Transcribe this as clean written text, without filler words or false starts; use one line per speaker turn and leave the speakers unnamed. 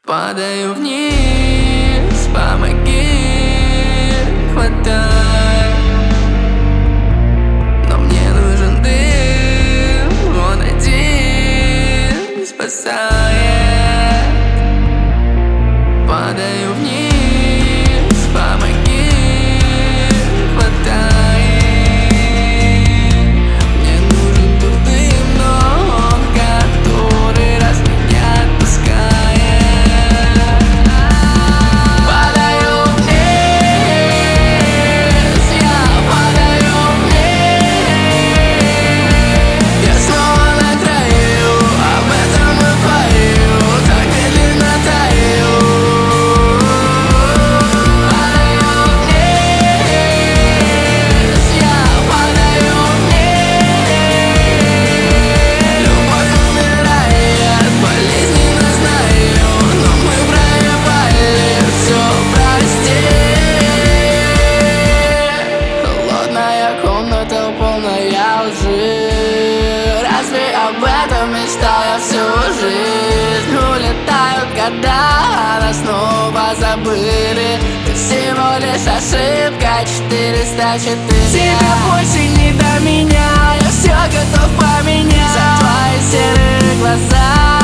Падаю вниз, помоги, хватай. Но мне нужен дым, он один спасает. Падаю вниз, помоги, хватай. Мне нужен тот дым, но он который раз меня отпускает. Падаю вниз, я падаю вниз. Я снова на краю, об этом и пою, так медленно таю. Полная лжи. Разве об этом мечтал я всю жизнь? Улетают года, а нас снова забыли. Ты всего лишь ошибка 404. Тебе больше не до меня, я все готов поменять. За твои серые глаза